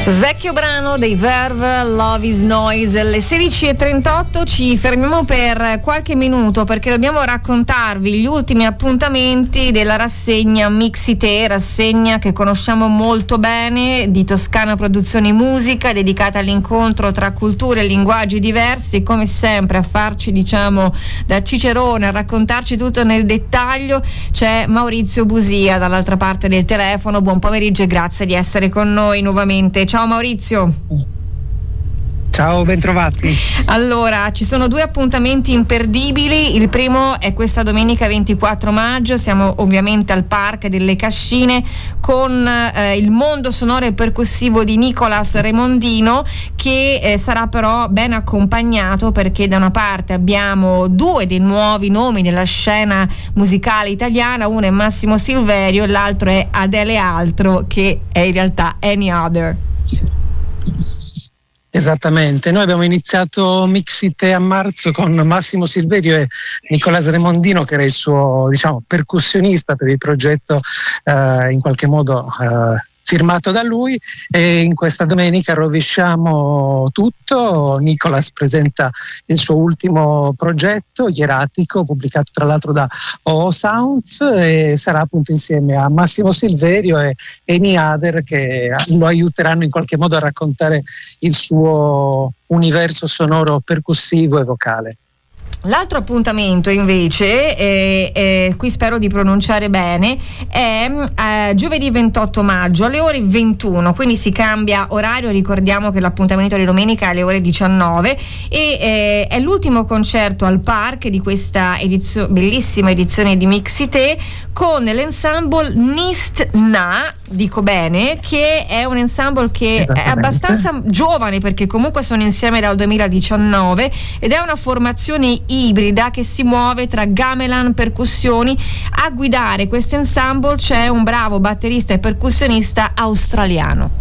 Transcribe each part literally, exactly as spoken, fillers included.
Vecchio brano dei Verve, Love is Noise. Alle sedici e trentotto ci fermiamo per qualche minuto perché dobbiamo raccontarvi gli ultimi appuntamenti della rassegna Mixité, rassegna che conosciamo molto bene, di Toscana Produzioni Musica, dedicata all'incontro tra culture e linguaggi diversi. Come sempre a farci, diciamo, da cicerone, a raccontarci tutto nel dettaglio c'è Maurizio Busia dall'altra parte del telefono. Buon pomeriggio e grazie di essere con noi nuovamente. Ciao Maurizio. Ciao, bentrovati. Allora, ci sono due appuntamenti imperdibili. Il primo è questa domenica ventiquattro maggio, siamo ovviamente al Park delle Cascine con eh, il mondo sonoro e percussivo di Nicolas Remondino, che eh, sarà però ben accompagnato, perché da una parte abbiamo due dei nuovi nomi della scena musicale italiana, uno è Massimo Silverio e l'altro è Adele Altro, che è in realtà Any Other. Esattamente, noi abbiamo iniziato Mixité a marzo con Massimo Silverio e Nicolas Remondino, che era il suo, diciamo, percussionista per il progetto, eh, in qualche modo eh, firmato da lui, e in questa domenica rovesciamo tutto. Nicolas presenta il suo ultimo progetto, Ieratico, pubblicato tra l'altro da O O Sounds, e sarà appunto insieme a Massimo Silverio e Eni Ader, che lo aiuteranno in qualche modo a raccontare il suo universo sonoro percussivo e vocale. L'altro appuntamento invece, eh, eh, qui spero di pronunciare bene, è eh, giovedì ventotto maggio alle ore ventuno, quindi si cambia orario. Ricordiamo che l'appuntamento di domenica è alle ore diciannove e eh, è l'ultimo concerto al Park di questa edizio- bellissima edizione di Mixité con l'ensemble Nist Na, dico bene, che è un ensemble che è abbastanza giovane, perché comunque sono insieme dal duemiladiciannove ed è una formazione ibrida che si muove tra gamelan, percussioni. A guidare questo ensemble c'è un bravo batterista e percussionista australiano.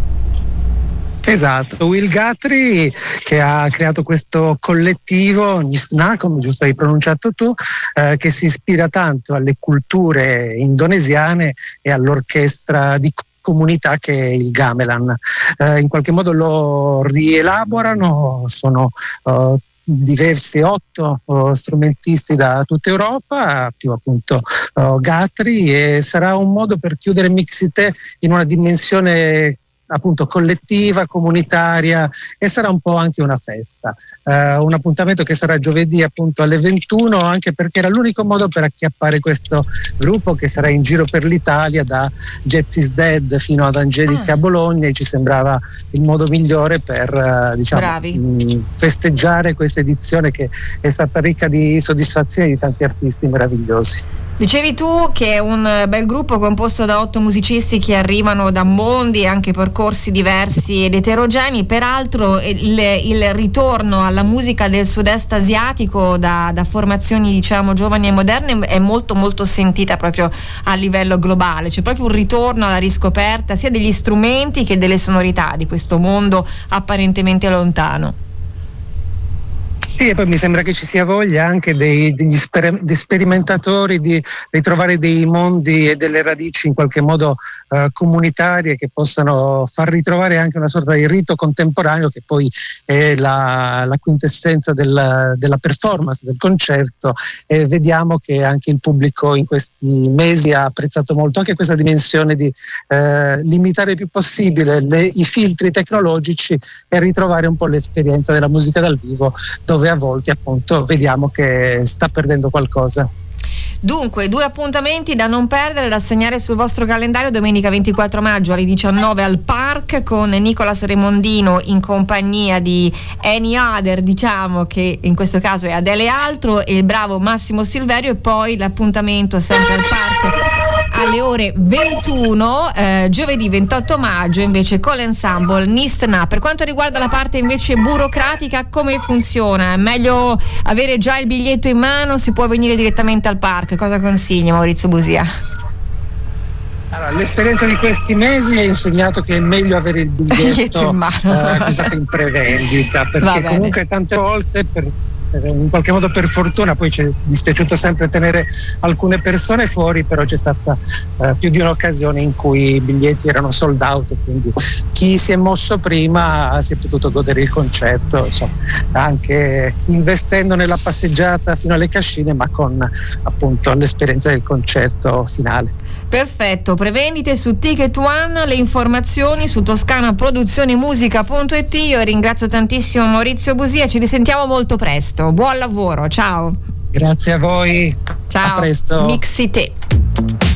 Esatto, Will Guthrie, che ha creato questo collettivo Nistna, come giusto hai pronunciato tu, eh, che si ispira tanto alle culture indonesiane e all'orchestra di comunità che è il gamelan. Eh, in qualche modo lo rielaborano, sono uh, diversi, otto uh, strumentisti da tutta Europa, più appunto uh, Guthrie, e sarà un modo per chiudere Mixité in una dimensione appunto collettiva, comunitaria, e sarà un po' anche una festa, uh, un appuntamento che sarà giovedì appunto alle ventuno, anche perché era l'unico modo per acchiappare questo gruppo che sarà in giro per l'Italia, da Jazz is Dead fino ad Angelica ah. Bologna, e ci sembrava il modo migliore per uh, diciamo mh, festeggiare questa edizione che è stata ricca di soddisfazioni di tanti artisti meravigliosi. Dicevi tu che è un bel gruppo composto da otto musicisti che arrivano da mondi e anche percorsi diversi ed eterogenei. Peraltro il, il ritorno alla musica del sud-est asiatico da, da formazioni, diciamo, giovani e moderne è molto molto sentita proprio a livello globale. C'è proprio un ritorno alla riscoperta sia degli strumenti che delle sonorità di questo mondo apparentemente lontano. Sì, e poi mi sembra che ci sia voglia anche dei, degli sper- dei sperimentatori di ritrovare dei mondi e delle radici in qualche modo uh, comunitarie, che possano far ritrovare anche una sorta di rito contemporaneo, che poi è la, la quintessenza del, della performance, del concerto, e vediamo che anche il pubblico in questi mesi ha apprezzato molto anche questa dimensione di uh, limitare il più possibile le, i filtri tecnologici e ritrovare un po' l'esperienza della musica dal vivo, dove a volte appunto vediamo che sta perdendo qualcosa. Dunque, due appuntamenti da non perdere, da segnare sul vostro calendario: domenica ventiquattro maggio alle diciannove al Park con Nicolas Remondino in compagnia di Eni Ader, diciamo che in questo caso è Adele Altro, e il bravo Massimo Silverio, e poi l'appuntamento sempre al Park alle ore ventuno, eh, giovedì ventotto maggio invece con l'ensemble Nistna. Per quanto riguarda la parte invece burocratica, come funziona? È meglio avere già il biglietto in mano? Si può venire direttamente al Park? Cosa consigli, Maurizio Busia? Allora, l'esperienza di questi mesi ha insegnato che è meglio avere il biglietto in mano, eh, in prevendita, perché comunque tante volte per in qualche modo per fortuna, poi ci è dispiaciuto sempre tenere alcune persone fuori, però c'è stata eh, più di un'occasione in cui i biglietti erano sold out, quindi chi si è mosso prima si è potuto godere il concerto, insomma, anche investendo nella passeggiata fino alle cascine, ma con appunto l'esperienza del concerto finale. Perfetto, prevendite su Ticket One, le informazioni su toscana produzioni musica punto it. Io ringrazio tantissimo Maurizio Busia, ci risentiamo molto presto, buon lavoro, ciao. Grazie a voi, ciao. A presto. Mixite.